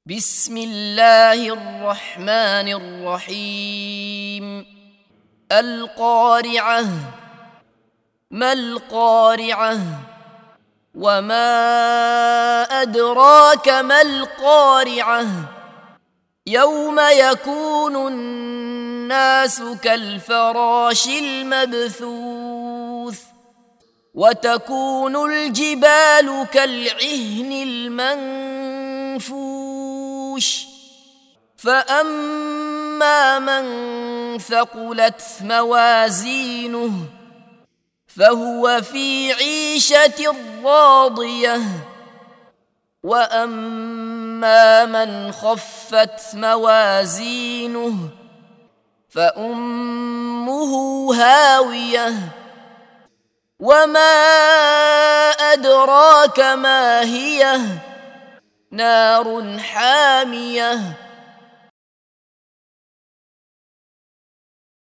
بسم الله الرحمن الرحيم. القارعة. ما القارعة؟ وما أدراك ما القارعة؟ يوم يكون الناس كالفراش المبثوث وتكون الجبال كالعهن المنفوش فأما من ثقلت موازينه فهو في عيشة راضية وأما من خفت موازينه فأمه هاوية وما أدراك ما هي نار حامية